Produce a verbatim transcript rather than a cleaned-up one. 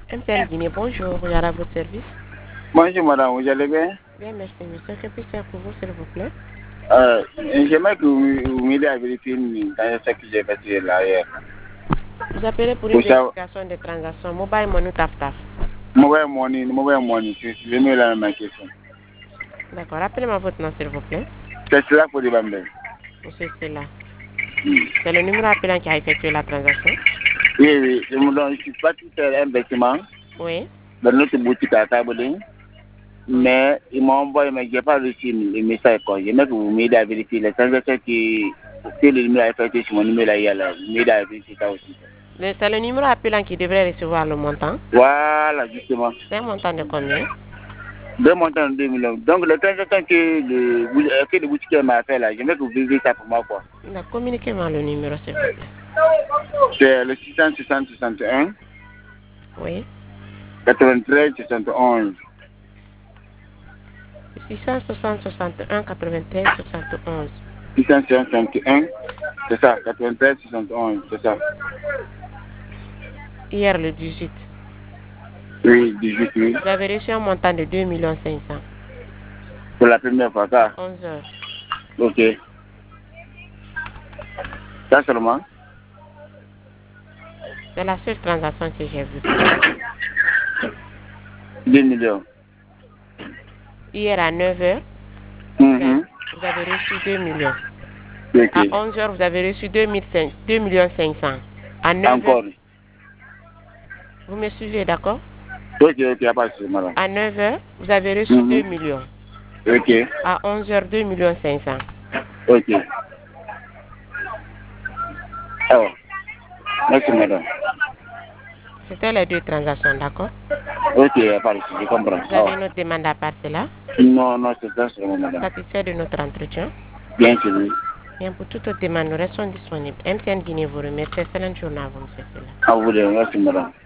M T N Guinée, bonjour, regarde à votre service. Bonjour madame, vous allez bien? Bien, merci monsieur. Que puis-je faire pour vous, s'il vous plaît? Euh, J'aimerais que vous, vous m'aidez à vérifier une transaction que j'ai faite là hier. Vous appelez pour une vérification des transactions. Mobile Money Taf Taf. Mobile money, mobile money, c'est mieux la même question. D'accord, rappelez-moi votre nom, s'il vous plaît. C'est cela pour les bambins. Monsieur, c'est là. C'est le numéro appelant qui a effectué la transaction? Oui, oui, je, me donne, je suis parti faire un bâtiment Oui. dans notre boutique à Taboudin. Mais ils m'ont envoyé, mais je n'ai pas reçu le message. J'aimerais que vous m'aidez à vérifier les transactions qui, que le numéro a effectué sur mon numéro hier. Vous m'aidez à vérifier ça aussi. C'est le numéro appelant qui devrait recevoir le montant. Voilà, justement. C'est un montant de combien? Deux montants de deux millions. Donc, le transaction que le, que le boutiquier m'a fait là, j'aimerais que vous vérifiez ça pour moi. Quoi. Communiquez-moi le numéro, s'il vous plaît. C'est le six cent soixante soixante et un. Oui. quatre-vingt-treize soixante et onze. six cent soixante soixante et un quatre-vingt-treize soixante et onze. six cent soixante et un, c'est ça, quatre-vingt-treize soixante et onze, c'est ça. Hier le dix-huit. Oui, dix-huit, oui. Vous avez reçu un montant de deux millions cinq cents. Pour la première fois, ça. onze heures. Ok. Ça seulement? C'est la seule transaction que j'ai vue. deux millions. Hier à neuf heures, Mm-hmm. vous avez reçu deux millions. Okay. À onze heures, vous avez reçu deux millions cinq cents. À neuf heures, encore. Vous me suivez, d'accord? Ok, ok, pas de souci, madame. À neuf heures, vous avez reçu Mm-hmm. deux millions. Ok. À onze heures, deux millions cinq cents. Ok. Alors, merci, madame. C'était les deux transactions, d'accord? Ok, pas de souci, je comprends. Vous avez une autre demande à part cela? Non, non, c'est ça seulement, madame. Satisfait de notre entretien? Bien sûr, oui. Bien, pour toute autre demande, nous restons disponibles. M T N Guinée vous remercie. Excellente journée à vous, monsieur. À vous, merci, madame.